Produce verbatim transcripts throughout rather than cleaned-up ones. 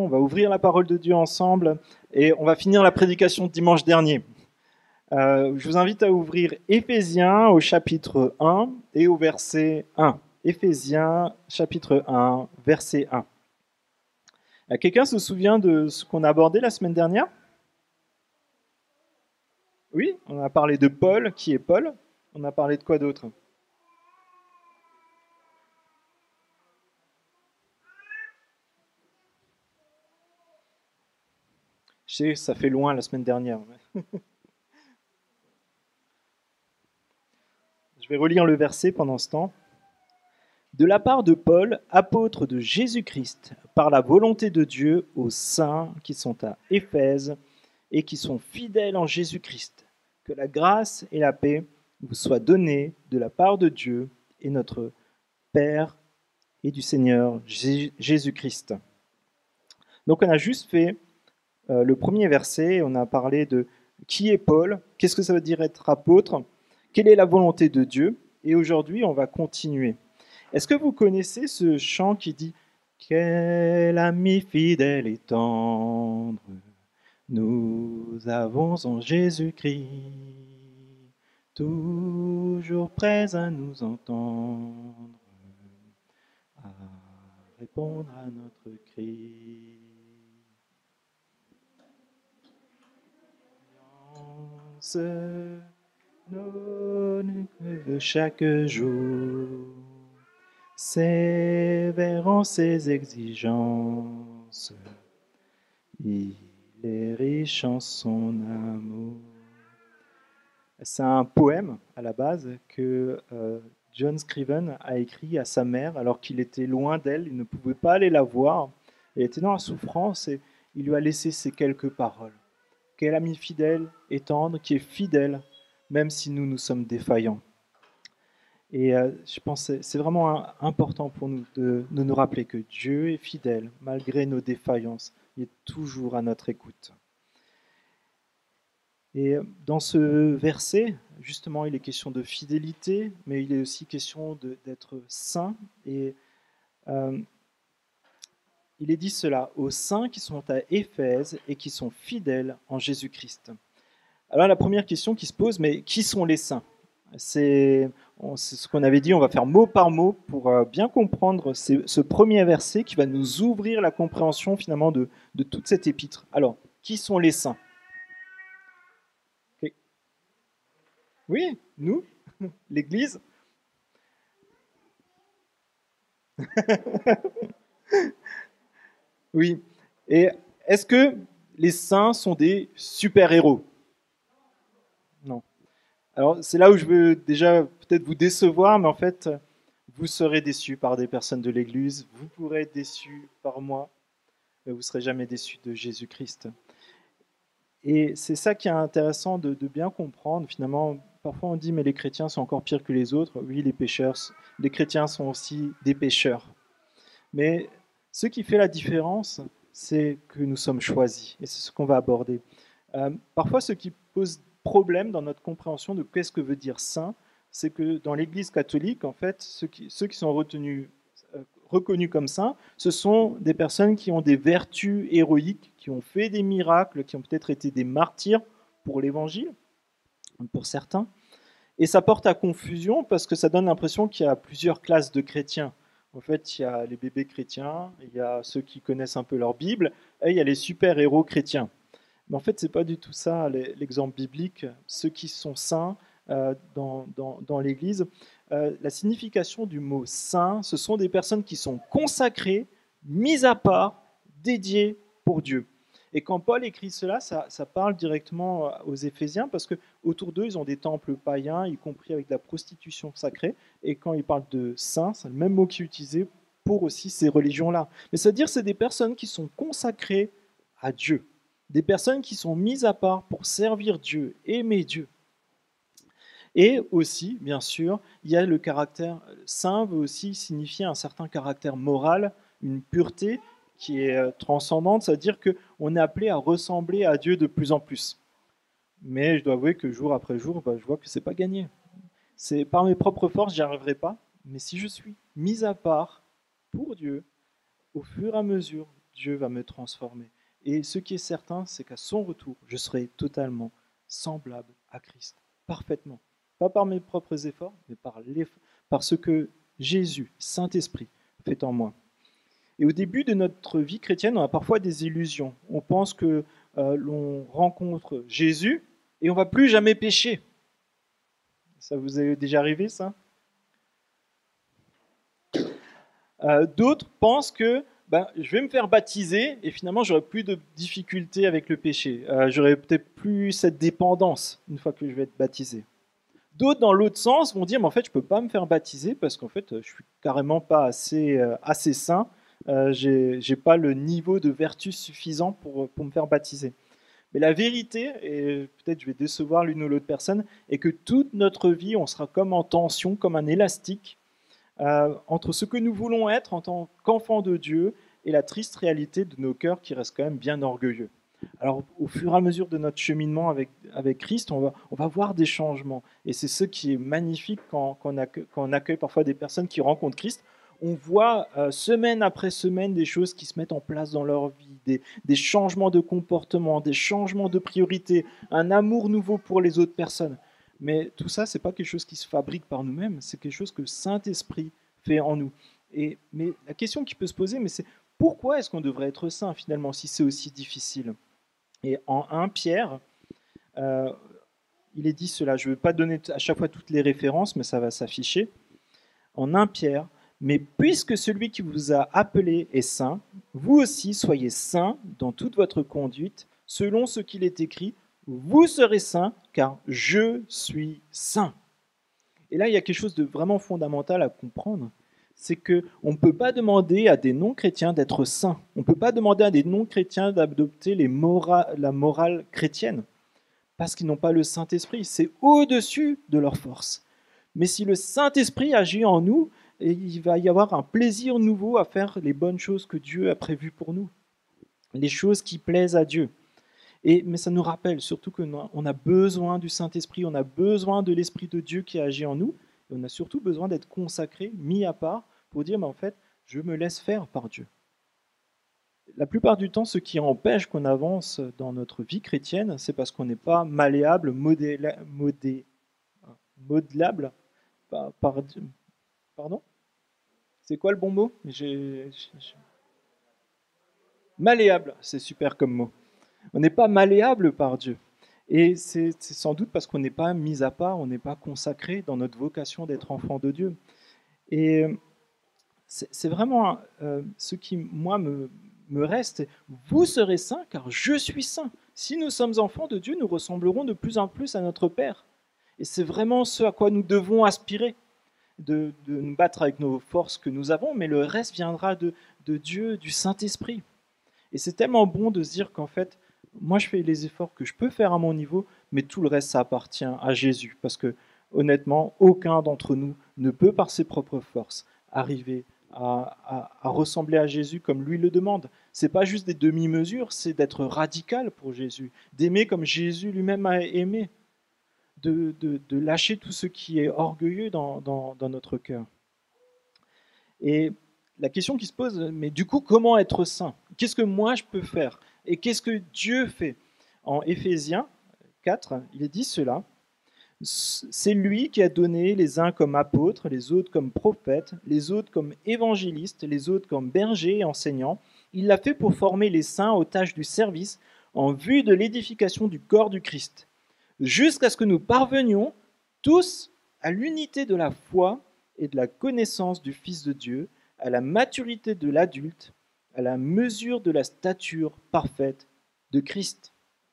on va ouvrir la parole de Dieu ensemble et on va finir la prédication de dimanche dernier. Euh, je vous invite à ouvrir Éphésiens au chapitre un et au verset un. Éphésiens chapitre un, verset un. Quelqu'un se souvient de ce qu'on a abordé la semaine dernière? Oui, on a parlé de Paul. Qui est Paul? On a parlé de quoi d'autre? Je sais, ça fait loin la semaine dernière. Je vais relire le verset pendant ce temps. De la part de Paul, apôtre de Jésus-Christ, par la volonté de Dieu aux saints qui sont à Éphèse et qui sont fidèles en Jésus-Christ, que la grâce et la paix vous soient données de la part de Dieu et notre Père et du Seigneur Jésus-Christ. Donc on a juste fait euh, le premier verset, on a parlé de qui est Paul, qu'est-ce que ça veut dire être apôtre, quelle est la volonté de Dieu, et aujourd'hui on va continuer. Est-ce que vous connaissez ce chant qui dit « Quel ami fidèle et tendre nous avons en Jésus-Christ, toujours prêt à nous entendre, à répondre à notre cri. » Donne chaque jour, sévérant ses exigences, il est riche en son amour. C'est un poème à la base que euh, John Scriven a écrit à sa mère alors qu'il était loin d'elle, il ne pouvait pas aller la voir, il était dans la souffrance et il lui a laissé ces quelques paroles. Quel ami fidèle et tendre qui est fidèle même si nous nous sommes défaillants. Et euh, je pense que c'est vraiment important pour nous de, de nous rappeler que Dieu est fidèle, malgré nos défaillances. Il est toujours à notre écoute. Et dans ce verset, justement, il est question de fidélité, mais il est aussi question de, d'être saint. Et euh, il est dit cela, aux saints qui sont à Éphèse et qui sont fidèles en Jésus-Christ. Alors la première question qui se pose, mais qui sont les saints ? C'est, on, c'est ce qu'on avait dit, on va faire mot par mot pour euh, bien comprendre ces, ce premier verset qui va nous ouvrir la compréhension finalement de, de toute cette épître. Alors, qui sont les saints? Okay. Oui, nous, l'Église. Oui. Et est-ce que les saints sont des super-héros? Non. Alors, c'est là où je veux déjà peut-être vous décevoir, mais en fait, vous serez déçus par des personnes de l'Église, vous pourrez être déçus par moi, mais vous ne serez jamais déçus de Jésus-Christ. Et c'est ça qui est intéressant de, de bien comprendre. Finalement, parfois on dit, mais les chrétiens sont encore pires que les autres. Oui, les pécheurs, les chrétiens sont aussi des pécheurs. Mais ce qui fait la différence, c'est que nous sommes choisis, et c'est ce qu'on va aborder. Euh, parfois, ce qui pose problème dans notre compréhension de qu'est-ce que veut dire saint, c'est que dans l'Église catholique, en fait, ceux qui, ceux qui sont retenus, euh, reconnus comme saints, ce sont des personnes qui ont des vertus héroïques, qui ont fait des miracles, qui ont peut-être été des martyrs pour l'Évangile, pour certains. Et ça porte à confusion parce que ça donne l'impression qu'il y a plusieurs classes de chrétiens. En fait, il y a les bébés chrétiens, il y a ceux qui connaissent un peu leur Bible, et il y a les super-héros chrétiens. Mais en fait, ce n'est pas du tout ça l'exemple biblique. Ceux qui sont saints euh, dans, dans, dans l'Église, euh, la signification du mot saint, ce sont des personnes qui sont consacrées, mises à part, dédiées pour Dieu. Et quand Paul écrit cela, ça, ça parle directement aux Éphésiens, parce qu'autour d'eux, ils ont des temples païens, y compris avec de la prostitution sacrée. Et quand ils parlent de saints, c'est le même mot qui est utilisé pour aussi ces religions-là. Mais c'est-à-dire que c'est des personnes qui sont consacrées à Dieu. Des personnes qui sont mises à part pour servir Dieu, aimer Dieu. Et aussi, bien sûr, il y a le caractère saint, veut aussi signifier un certain caractère moral, une pureté qui est transcendante, c'est-à-dire qu'on est appelé à ressembler à Dieu de plus en plus. Mais je dois avouer que jour après jour, bah, je vois que ce n'est pas gagné. C'est par mes propres forces, j'y arriverai pas. Mais si je suis mis à part pour Dieu, au fur et à mesure, Dieu va me transformer. Et ce qui est certain, c'est qu'à son retour, je serai totalement semblable à Christ, parfaitement. Pas par mes propres efforts, mais par, les, par ce que Jésus, Saint-Esprit, fait en moi. Et au début de notre vie chrétienne, on a parfois des illusions. On pense que euh, l'on rencontre Jésus et on ne va plus jamais pécher. Ça vous est déjà arrivé, ça? euh, D'autres pensent que ben, je vais me faire baptiser et finalement, j'aurai plus de difficultés avec le péché. Euh, j'aurai peut-être plus cette dépendance une fois que je vais être baptisé. D'autres, dans l'autre sens, vont dire, mais en fait, je ne peux pas me faire baptiser parce qu'en fait, je ne suis carrément pas assez, euh, assez saint. Euh, je n'ai pas le niveau de vertu suffisant pour, pour me faire baptiser. Mais la vérité, et peut-être je vais décevoir l'une ou l'autre personne, est que toute notre vie, on sera comme en tension, comme un élastique, euh, entre ce que nous voulons être en tant qu'enfants de Dieu et la triste réalité de nos cœurs qui restent quand même bien orgueilleux. Alors, au fur et à mesure de notre cheminement avec, avec Christ, on va, on va voir des changements. Et c'est ce qui est magnifique quand, quand, on accueille, quand on accueille parfois des personnes qui rencontrent Christ. On voit euh, semaine après semaine des choses qui se mettent en place dans leur vie, des, des changements de comportement, des changements de priorité, un amour nouveau pour les autres personnes. Mais tout ça, ce n'est pas quelque chose qui se fabrique par nous-mêmes, c'est quelque chose que le Saint-Esprit fait en nous. Et, mais la question qui peut se poser, mais c'est pourquoi est-ce qu'on devrait être saint finalement si c'est aussi difficile? Et en un Pierre, euh, il est dit cela, je ne vais pas donner à chaque fois toutes les références, mais ça va s'afficher. En un Pierre, mais puisque celui qui vous a appelé est saint, vous aussi soyez saints dans toute votre conduite, selon ce qu'il est écrit, vous serez saints, car je suis saint. Et là, il y a quelque chose de vraiment fondamental à comprendre, c'est qu'on ne peut pas demander à des non-chrétiens d'être saints. On ne peut pas demander à des non-chrétiens d'adopter les mora- la morale chrétienne, parce qu'ils n'ont pas le Saint-Esprit. C'est au-dessus de leur force. Mais si le Saint-Esprit agit en nous, il va y avoir un plaisir nouveau à faire les bonnes choses que Dieu a prévues pour nous, les choses qui plaisent à Dieu. Et, mais ça nous rappelle surtout qu'on a besoin du Saint-Esprit, on a besoin de l'Esprit de Dieu qui agit en nous, et on a surtout besoin d'être consacré, mis à part, pour dire, mais en fait, je me laisse faire par Dieu. La plupart du temps, ce qui empêche qu'on avance dans notre vie chrétienne, c'est parce qu'on n'est pas malléable, modéla, modé, modelable par, par Dieu. Pardon? C'est quoi le bon mot? J'ai, j'ai... Malléable, c'est super comme mot. On n'est pas malléable par Dieu. Et c'est, c'est sans doute parce qu'on n'est pas mis à part, on n'est pas consacré dans notre vocation d'être enfant de Dieu. Et c'est, c'est vraiment euh, ce qui, moi, me, me reste. Vous serez saints car je suis saint. Si nous sommes enfants de Dieu, nous ressemblerons de plus en plus à notre Père. Et c'est vraiment ce à quoi nous devons aspirer, de, de nous battre avec nos forces que nous avons, mais le reste viendra de, de Dieu, du Saint-Esprit. Et c'est tellement bon de se dire qu'en fait, moi je fais les efforts que je peux faire à mon niveau, mais tout le reste, ça appartient à Jésus. Parce que honnêtement, aucun d'entre nous ne peut par ses propres forces arriver à, à, à ressembler à Jésus comme lui le demande. Ce n'est pas juste des demi-mesures, c'est d'être radical pour Jésus, d'aimer comme Jésus lui-même a aimé, de, de, de lâcher tout ce qui est orgueilleux dans, dans, dans notre cœur. Et la question qui se pose, mais du coup, comment être saint? Qu'est-ce que moi je peux faire? Et qu'est-ce que Dieu fait? En Éphésiens quatre, il est dit cela. C'est lui qui a donné les uns comme apôtres, les autres comme prophètes, les autres comme évangélistes, les autres comme bergers et enseignants. Il l'a fait pour former les saints aux tâches du service en vue de l'édification du corps du Christ, jusqu'à ce que nous parvenions tous à l'unité de la foi et de la connaissance du Fils de Dieu, à la maturité de l'adulte, à la mesure de la stature parfaite de Christ.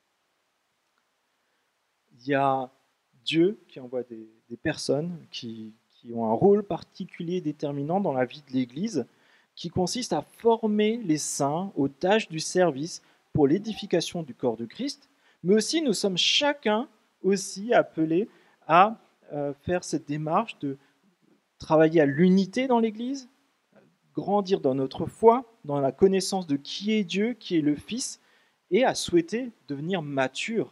Il y a Dieu qui envoie des, des personnes qui, qui ont un rôle particulier déterminant dans la vie de l'Église, qui consiste à former les saints aux tâches du service pour l'édification du corps de Christ, mais aussi nous sommes chacun aussi appelés à euh, faire cette démarche de travailler à l'unité dans l'Église, grandir dans notre foi, dans la connaissance de qui est Dieu, qui est le Fils, et à souhaiter devenir mature,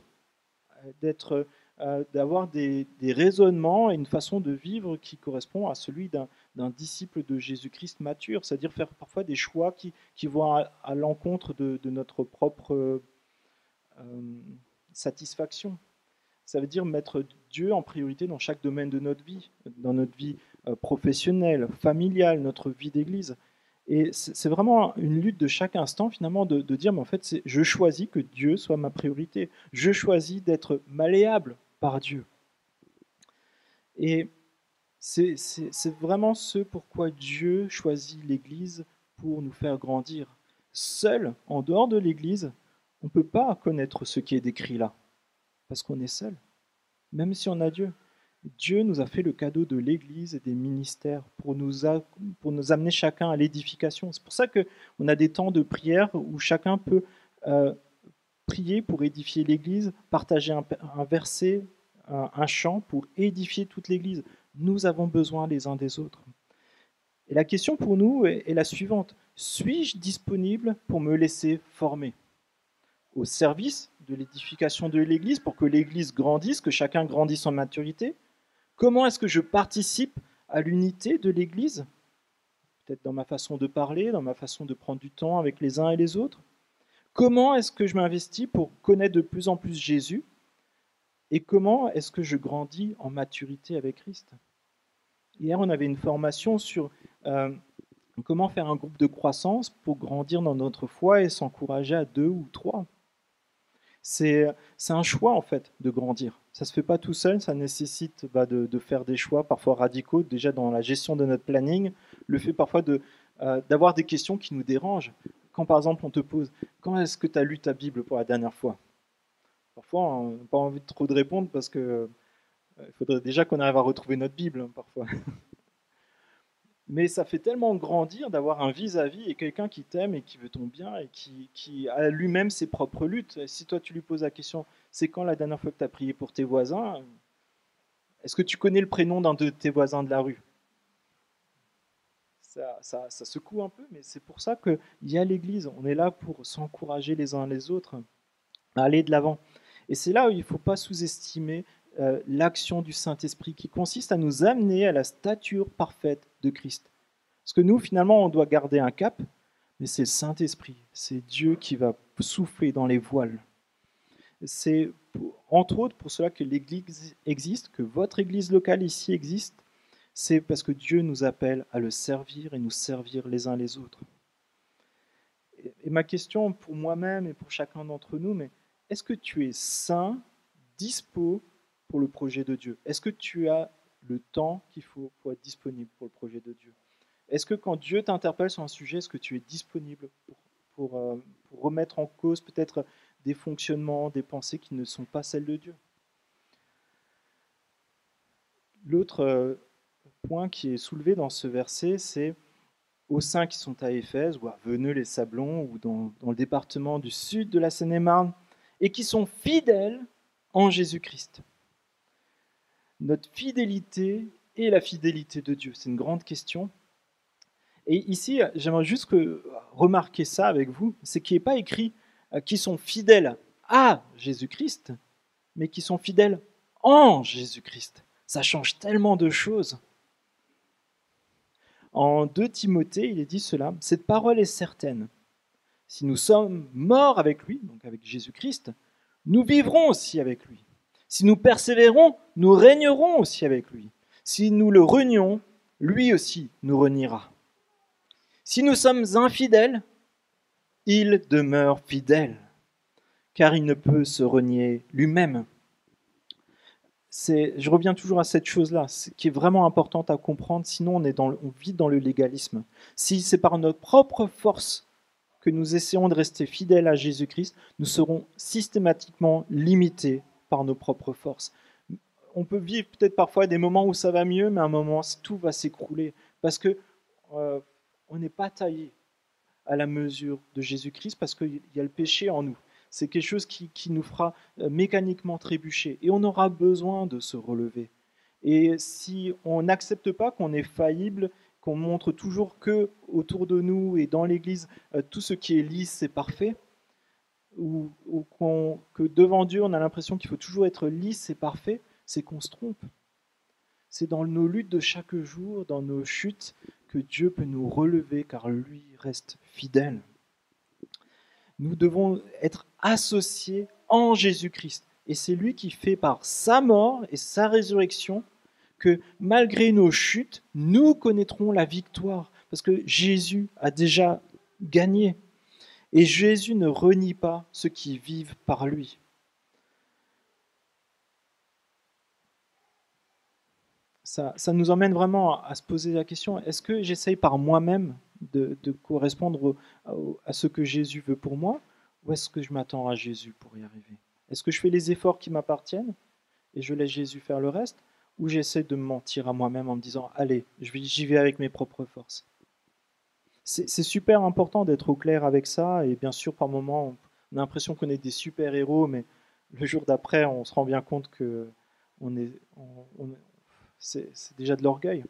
d'être, euh, d'avoir des, des raisonnements et une façon de vivre qui correspond à celui d'un, d'un disciple de Jésus-Christ mature, c'est-à-dire faire parfois des choix qui, qui vont à, à l'encontre de, de notre propre euh, satisfaction. Ça veut dire mettre Dieu en priorité dans chaque domaine de notre vie, dans notre vie euh, professionnelle, familiale, notre vie d'église. Et c'est vraiment une lutte de chaque instant, finalement, de, de dire, mais en fait, je choisis que Dieu soit ma priorité. Je choisis d'être malléable par Dieu. Et c'est vraiment ce pourquoi Dieu choisit l'Église pour nous faire grandir. Seul, en dehors de l'Église, on ne peut pas connaître ce qui est décrit là, parce qu'on est seul, même si on a Dieu. Dieu nous a fait le cadeau de l'Église et des ministères pour nous, a, pour nous amener chacun à l'édification. C'est pour ça qu'on a des temps de prière où chacun peut euh, prier pour édifier l'Église, partager un, un verset, un, un chant pour édifier toute l'Église. Nous avons besoin les uns des autres. Et la question pour nous est, est la suivante. Suis-je disponible pour me laisser former au service de l'édification de l'Église, pour que l'Église grandisse, que chacun grandisse en maturité? Comment est-ce que je participe à l'unité de l'Église? Peut-être dans ma façon de parler, dans ma façon de prendre du temps avec les uns et les autres. Comment est-ce que je m'investis pour connaître de plus en plus Jésus? Et comment est-ce que je grandis en maturité avec Christ? Hier, on avait une formation sur euh, comment faire un groupe de croissance pour grandir dans notre foi et s'encourager à deux ou trois. C'est un choix, en fait, de grandir. Ça ne se fait pas tout seul, ça nécessite bah, de, de faire des choix parfois radicaux, déjà dans la gestion de notre planning, le fait parfois d'avoir euh, des questions qui nous dérangent. Quand, par exemple, on te pose « Quand est-ce que tu as lu ta Bible pour la dernière fois ?» Parfois, on n'a pas envie de trop de répondre parce qu'il euh, faudrait déjà qu'on arrive à retrouver notre Bible, hein, parfois. Mais ça fait tellement grandir d'avoir un vis-à-vis et quelqu'un qui t'aime et qui veut ton bien et qui, qui a lui-même ses propres luttes. Et si toi, tu lui poses la question, c'est quand la dernière fois que tu as prié pour tes voisins? Est-ce que tu connais le prénom d'un de tes voisins de la rue? ça, ça, ça secoue un peu, mais c'est pour ça qu'il y a l'Église. On est là pour s'encourager les uns les autres à aller de l'avant. Et c'est là où il ne faut pas sous-estimer euh, l'action du Saint-Esprit qui consiste à nous amener à la stature parfaite de Christ. Parce que nous, finalement, on doit garder un cap, mais c'est le Saint-Esprit, c'est Dieu qui va souffler dans les voiles. C'est entre autres pour cela que l'Église existe, que votre Église locale ici existe, c'est parce que Dieu nous appelle à le servir et nous servir les uns les autres. Et ma question pour moi-même et pour chacun d'entre nous, mais est-ce que tu es sain, dispo pour le projet de Dieu? Est-ce que tu as le temps qu'il faut pour être disponible pour le projet de Dieu? Est-ce que quand Dieu t'interpelle sur un sujet, est-ce que tu es disponible pour, pour, euh, pour remettre en cause peut-être des fonctionnements, des pensées qui ne sont pas celles de Dieu? L'autre euh, point qui est soulevé dans ce verset, c'est aux saints qui sont à Éphèse, ou à Veneux-les-Sablons, ou dans, dans le département du sud de la Seine-et-Marne, et qui sont fidèles en Jésus-Christ. Notre fidélité et la fidélité de Dieu, c'est une grande question. Et ici, j'aimerais juste que, remarquer ça avec vous, c'est qu'il n'est pas écrit euh, qui sont fidèles à Jésus-Christ, mais qui sont fidèles en Jésus-Christ. Ça change tellement de choses. En deux Timothée, il est dit cela, « Cette parole est certaine. Si nous sommes morts avec lui, donc avec Jésus-Christ, nous vivrons aussi avec lui. Si nous persévérons, nous régnerons aussi avec lui. Si nous le renions, lui aussi nous reniera. Si nous sommes infidèles, il demeure fidèle, car il ne peut se renier lui-même. » Je reviens toujours à cette chose-là, qui est vraiment importante à comprendre, sinon on, est dans le, on vit dans le légalisme. Si c'est par notre propre force que nous essayons de rester fidèles à Jésus-Christ, nous serons systématiquement limités par nos propres forces. On peut vivre peut-être parfois des moments où ça va mieux, mais à un moment, tout va s'écrouler, parce que euh, on n'est pas taillé à la mesure de Jésus-Christ, parce qu'il y a le péché en nous. C'est quelque chose qui, qui nous fera mécaniquement trébucher. Et on aura besoin de se relever. Et si on n'accepte pas qu'on est faillible, qu'on montre toujours que autour de nous et dans l'Église, tout ce qui est lisse et parfait, ou, ou que devant Dieu, on a l'impression qu'il faut toujours être lisse et parfait, c'est qu'on se trompe. C'est dans nos luttes de chaque jour, dans nos chutes, que Dieu peut nous relever, car lui reste fidèle. Nous devons être associés en Jésus-Christ. Et c'est lui qui fait par sa mort et sa résurrection que malgré nos chutes, nous connaîtrons la victoire. Parce que Jésus a déjà gagné. Et Jésus ne renie pas ceux qui vivent par lui. Ça, ça nous emmène vraiment à se poser la question, est-ce que j'essaye par moi-même de, de correspondre au, au, à ce que Jésus veut pour moi, ou est-ce que je m'attends à Jésus pour y arriver? Est-ce que je fais les efforts qui m'appartiennent et je laisse Jésus faire le reste, ou j'essaie de me mentir à moi-même en me disant, allez, j'y vais avec mes propres forces? C'est, c'est super important d'être au clair avec ça, et bien sûr, par moments, on a l'impression qu'on est des super-héros, mais le jour d'après, on se rend bien compte que on est, on, on, c'est, c'est déjà de l'orgueil.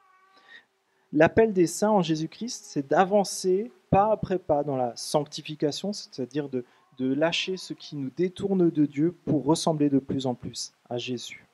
L'appel des saints en Jésus-Christ, c'est d'avancer pas après pas dans la sanctification, c'est-à-dire de, de lâcher ce qui nous détourne de Dieu pour ressembler de plus en plus à Jésus.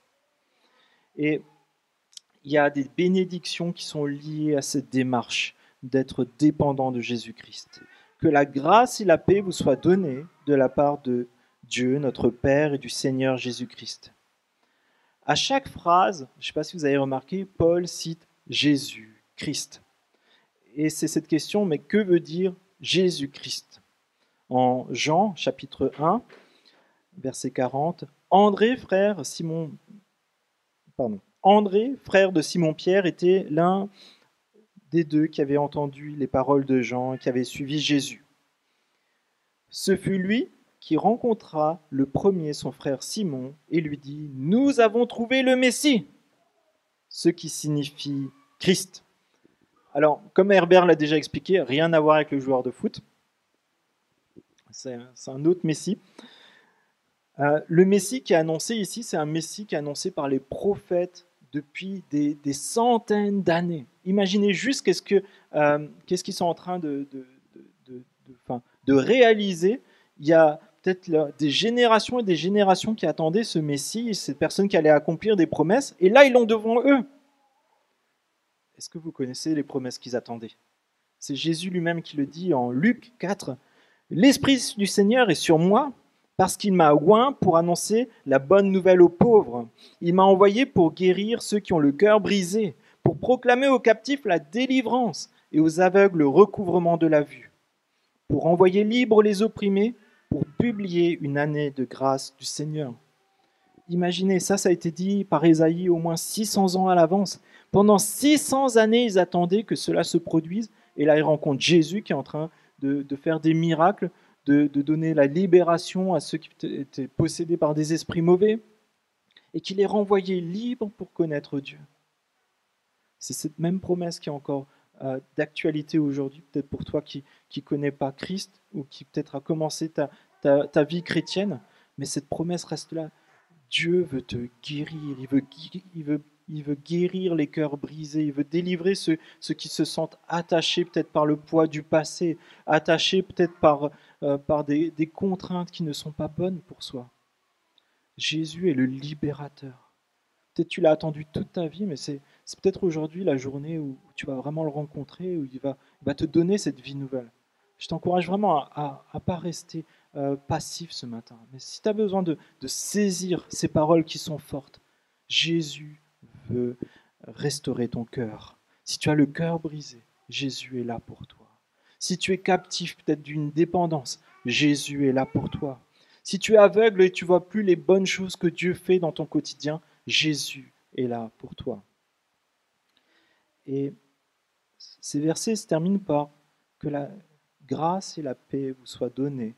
Et il y a des bénédictions qui sont liées à cette démarche d'être dépendant de Jésus-Christ. Que la grâce et la paix vous soient données de la part de Dieu, notre Père, et du Seigneur Jésus-Christ. À chaque phrase, je ne sais pas si vous avez remarqué, Paul cite Jésus-Christ. Et c'est cette question, mais que veut dire Jésus-Christ? En Jean, chapitre un, verset quarante, André, frère Simon, pardon, André, frère de Simon-Pierre, était l'un des deux qui avaient entendu les paroles de Jean et qui avaient suivi Jésus. Ce fut lui qui rencontra le premier son frère Simon et lui dit « Nous avons trouvé le Messie », ce qui signifie Christ. Alors, comme Herbert l'a déjà expliqué, rien à voir avec le joueur de foot. C'est, c'est un autre Messie. Euh, le Messie qui est annoncé ici, c'est un Messie qui est annoncé par les prophètes depuis des, des centaines d'années. Imaginez juste qu'est-ce, que, euh, qu'est-ce qu'ils sont en train de, de, de, de, de, enfin, de réaliser. Il y a peut-être là, des générations et des générations qui attendaient ce Messie, cette personne qui allait accomplir des promesses, et là, ils l'ont devant eux. Est-ce que vous connaissez les promesses qu'ils attendaient? C'est Jésus lui-même qui le dit en Luc quatre. « L'Esprit du Seigneur est sur moi, parce qu'il m'a oint pour annoncer la bonne nouvelle aux pauvres. Il m'a envoyé pour guérir ceux qui ont le cœur brisé, pour proclamer aux captifs la délivrance et aux aveugles le recouvrement de la vue, pour envoyer libres les opprimés, pour publier une année de grâce du Seigneur. » Imaginez, ça, ça a été dit par Ésaïe au moins six cents ans à l'avance. Pendant six cents années, ils attendaient que cela se produise, et là, ils rencontrent Jésus qui est en train de, de faire des miracles, de, de donner la libération à ceux qui étaient possédés par des esprits mauvais, et qui les renvoyait libres pour connaître Dieu. C'est cette même promesse qui est encore euh, d'actualité aujourd'hui, peut-être pour toi qui ne connais pas Christ, ou qui peut-être a commencé ta, ta, ta vie chrétienne, mais cette promesse reste là. Dieu veut te guérir, il veut, il veut, il veut guérir les cœurs brisés, il veut délivrer ceux, ceux qui se sentent attachés peut-être par le poids du passé, attachés peut-être par, euh, par des, des contraintes qui ne sont pas bonnes pour soi. Jésus est le libérateur. Peut-être tu l'as attendu toute ta vie, mais c'est, c'est peut-être aujourd'hui la journée où tu vas vraiment le rencontrer, où il va, il va te donner cette vie nouvelle. Je t'encourage vraiment à ne pas rester euh, passif ce matin. Mais si tu as besoin de, de saisir ces paroles qui sont fortes, Jésus veut restaurer ton cœur. Si tu as le cœur brisé, Jésus est là pour toi. Si tu es captif peut-être d'une dépendance, Jésus est là pour toi. Si tu es aveugle et tu ne vois plus les bonnes choses que Dieu fait dans ton quotidien, Jésus est là pour toi. Et ces versets se terminent par que la grâce et la paix vous soient données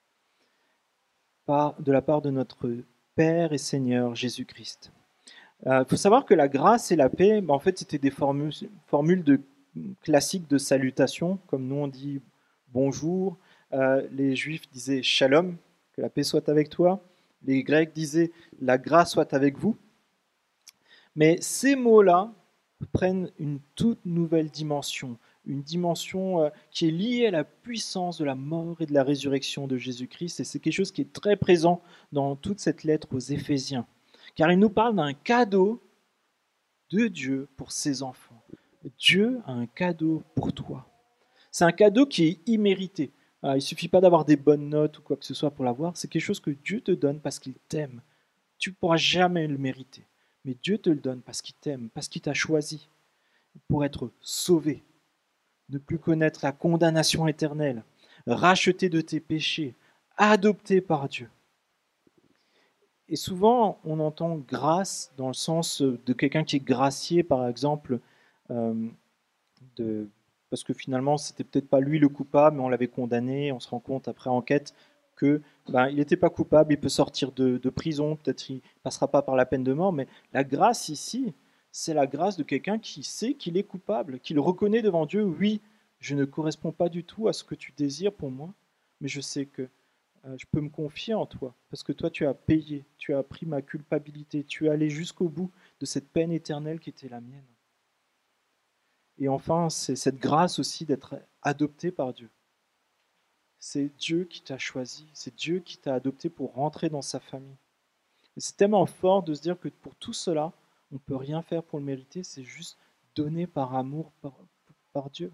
par, de la part de notre Père et Seigneur Jésus-Christ. Il euh, faut savoir que la grâce et la paix, ben, en fait, c'était des formules, formules de, classiques de salutation, comme nous on dit bonjour. Euh, les Juifs disaient shalom, que la paix soit avec toi. Les Grecs disaient la grâce soit avec vous. Mais ces mots-là prennent une toute nouvelle dimension, une dimension euh, qui est liée à la puissance de la mort et de la résurrection de Jésus-Christ. Et c'est quelque chose qui est très présent dans toute cette lettre aux Éphésiens. Car il nous parle d'un cadeau de Dieu pour ses enfants. Dieu a un cadeau pour toi. C'est un cadeau qui est immérité. Il ne suffit pas d'avoir des bonnes notes ou quoi que ce soit pour l'avoir. C'est quelque chose que Dieu te donne parce qu'il t'aime. Tu ne pourras jamais le mériter. Mais Dieu te le donne parce qu'il t'aime, parce qu'il t'a choisi pour être sauvé, ne plus connaître la condamnation éternelle, racheté de tes péchés, adopté par Dieu. Et souvent, on entend grâce dans le sens de quelqu'un qui est gracié, par exemple, euh, de, parce que finalement, c'était peut-être pas lui le coupable, mais on l'avait condamné. On se rend compte après enquête que ben, il n'était pas coupable, il peut sortir de, de prison, peut-être qu'il passera pas par la peine de mort, mais la grâce ici, c'est la grâce de quelqu'un qui sait qu'il est coupable, qui le reconnaît devant Dieu. Oui, je ne corresponds pas du tout à ce que tu désires pour moi, mais je sais que euh, je peux me confier en toi, parce que toi, tu as payé, tu as pris ma culpabilité, tu es allé jusqu'au bout de cette peine éternelle qui était la mienne. Et enfin, c'est cette grâce aussi d'être adopté par Dieu. C'est Dieu qui t'a choisi, c'est Dieu qui t'a adopté pour rentrer dans sa famille. Et c'est tellement fort de se dire que pour tout cela, on ne peut rien faire pour le mériter, c'est juste donné par amour par, par Dieu.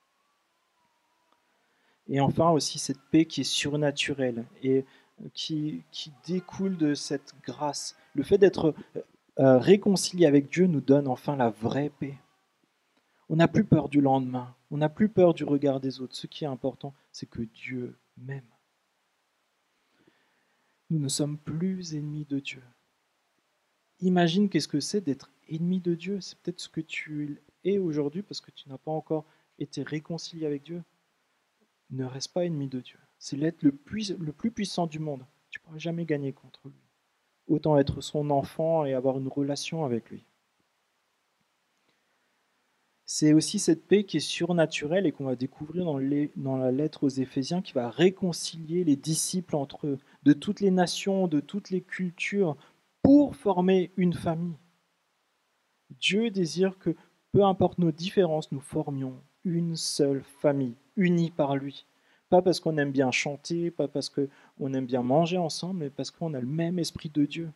Et enfin aussi cette paix qui est surnaturelle et qui, qui découle de cette grâce. Le fait d'être euh, réconcilié avec Dieu nous donne enfin la vraie paix. On n'a plus peur du lendemain, on n'a plus peur du regard des autres. Ce qui est important, c'est que Dieu m'aime. Nous ne sommes plus ennemis de Dieu. Imagine qu'est-ce que c'est d'être ennemi de Dieu. C'est peut-être ce que tu es aujourd'hui parce que tu n'as pas encore été réconcilié avec Dieu. Ne reste pas ennemi de Dieu. C'est l'être le plus, le plus puissant du monde. Tu ne pourras jamais gagner contre lui. Autant être son enfant et avoir une relation avec lui. C'est aussi cette paix qui est surnaturelle et qu'on va découvrir dans, les, dans la lettre aux Éphésiens qui va réconcilier les disciples entre eux, de toutes les nations, de toutes les cultures, pour former une famille. Dieu désire que, peu importe nos différences, nous formions une seule famille, unie par lui. Pas parce qu'on aime bien chanter, pas parce qu'on aime bien manger ensemble, mais parce qu'on a le même esprit de Dieu.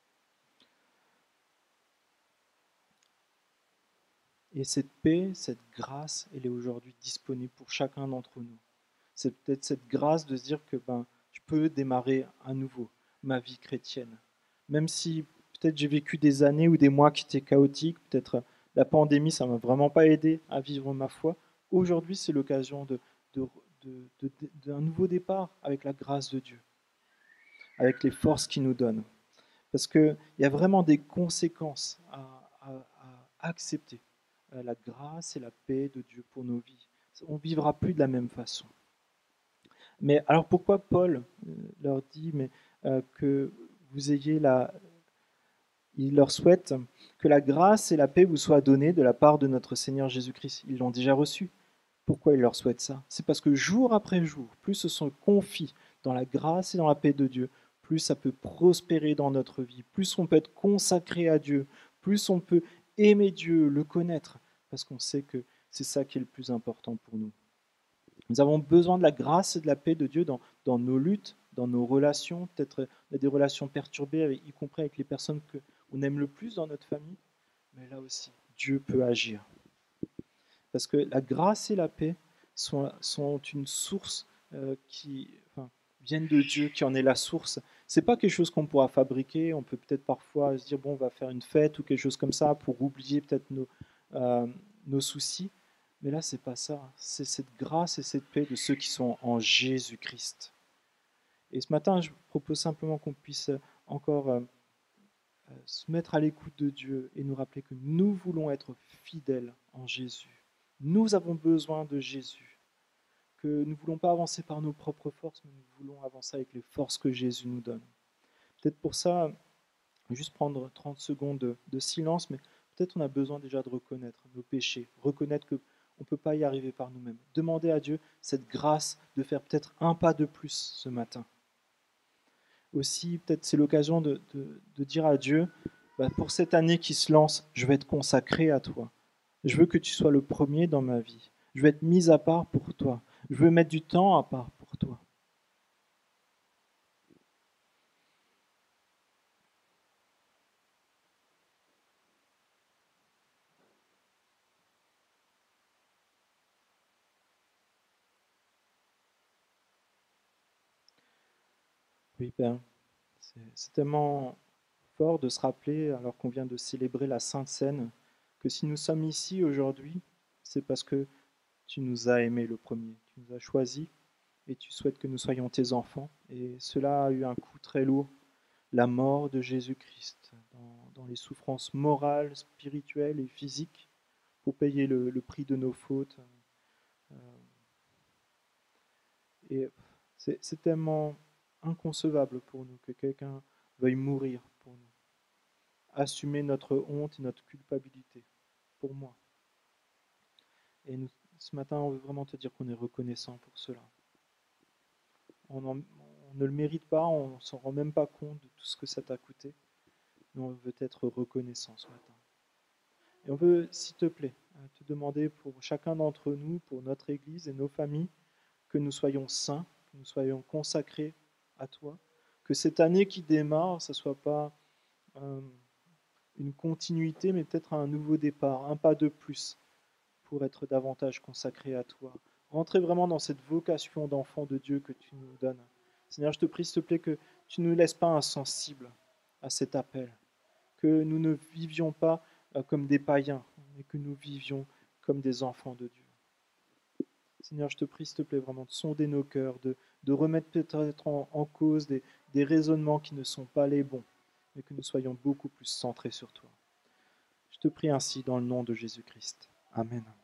Et cette paix, cette grâce, elle est aujourd'hui disponible pour chacun d'entre nous. C'est peut-être cette grâce de se dire que ben, je peux démarrer à nouveau ma vie chrétienne. Même si peut-être j'ai vécu des années ou des mois qui étaient chaotiques, peut-être la pandémie, ça ne m'a vraiment pas aidé à vivre ma foi. Aujourd'hui, c'est l'occasion de, de, de, de, d'un nouveau départ avec la grâce de Dieu, avec les forces qu'il nous donne. Parce qu'il y a vraiment des conséquences à, à, à accepter. La grâce et la paix de Dieu pour nos vies. On ne vivra plus de la même façon. Mais alors pourquoi Paul leur dit mais, euh, que vous ayez la... Il leur souhaite que la grâce et la paix vous soient données de la part de notre Seigneur Jésus-Christ. Ils l'ont déjà reçu. Pourquoi il leur souhaite ça? C'est parce que jour après jour, plus on se confie dans la grâce et dans la paix de Dieu, plus ça peut prospérer dans notre vie, plus on peut être consacré à Dieu, plus on peut aimer Dieu, le connaître, parce qu'on sait que c'est ça qui est le plus important pour nous. Nous avons besoin de la grâce et de la paix de Dieu dans, dans nos luttes, dans nos relations, peut-être on a des relations perturbées, avec, y compris avec les personnes qu'on aime le plus dans notre famille, mais là aussi, Dieu peut agir. Parce que la grâce et la paix sont, sont une source euh, qui enfin, viennent de Dieu, qui en est la source. C'est pas quelque chose qu'on pourra fabriquer. On peut peut-être parfois se dire bon, on va faire une fête ou quelque chose comme ça pour oublier peut-être nos, euh, nos soucis. Mais là, c'est pas ça. C'est cette grâce et cette paix de ceux qui sont en Jésus-Christ. Et ce matin, je propose simplement qu'on puisse encore euh, se mettre à l'écoute de Dieu et nous rappeler que nous voulons être fidèles en Jésus. Nous avons besoin de Jésus, que nous ne voulons pas avancer par nos propres forces, mais nous voulons avancer avec les forces que Jésus nous donne. Peut-être pour ça, juste prendre trente secondes de, de silence, mais peut-être on a besoin déjà de reconnaître nos péchés, reconnaître qu'on ne peut pas y arriver par nous-mêmes. Demander à Dieu cette grâce de faire peut-être un pas de plus ce matin. Aussi, peut-être c'est l'occasion de, de, de dire à Dieu, bah, pour cette année qui se lance, je vais être consacré à toi. Je veux que tu sois le premier dans ma vie. Je veux être mis à part pour toi. Je veux mettre du temps à part pour toi. Oui, Père, c'est c'est tellement fort de se rappeler, alors qu'on vient de célébrer la Sainte Seine, que si nous sommes ici aujourd'hui, c'est parce que tu nous as aimés le premier, tu nous as choisis et tu souhaites que nous soyons tes enfants. Et cela a eu un coût très lourd, la mort de Jésus-Christ, dans, dans les souffrances morales, spirituelles et physiques, pour payer le, le prix de nos fautes. Euh, Et c'est c'est tellement inconcevable pour nous que quelqu'un veuille mourir pour nous, assumer notre honte et notre culpabilité pour moi. Et nous, ce matin, on veut vraiment te dire qu'on est reconnaissant pour cela. On, en- on ne le mérite pas, on ne s'en rend même pas compte de tout ce que ça t'a coûté, mais on veut être reconnaissant ce matin. Et on veut, s'il te plaît, euh, te demander pour chacun d'entre nous, pour notre Église et nos familles, que nous soyons saints, que nous soyons consacrés à toi, que cette année qui démarre, ce ne soit pas euh, une continuité, mais peut-être un nouveau départ, un pas de plus pour être davantage consacré à toi. Rentrer vraiment dans cette vocation d'enfant de Dieu que tu nous donnes. Seigneur, je te prie, s'il te plaît, que tu ne nous laisses pas insensibles à cet appel, que nous ne vivions pas euh, comme des païens, mais que nous vivions comme des enfants de Dieu. Seigneur, je te prie, s'il te plaît, vraiment de sonder nos cœurs, de, de remettre peut-être en, en cause des, des raisonnements qui ne sont pas les bons, mais que nous soyons beaucoup plus centrés sur toi. Je te prie ainsi dans le nom de Jésus-Christ. Amen.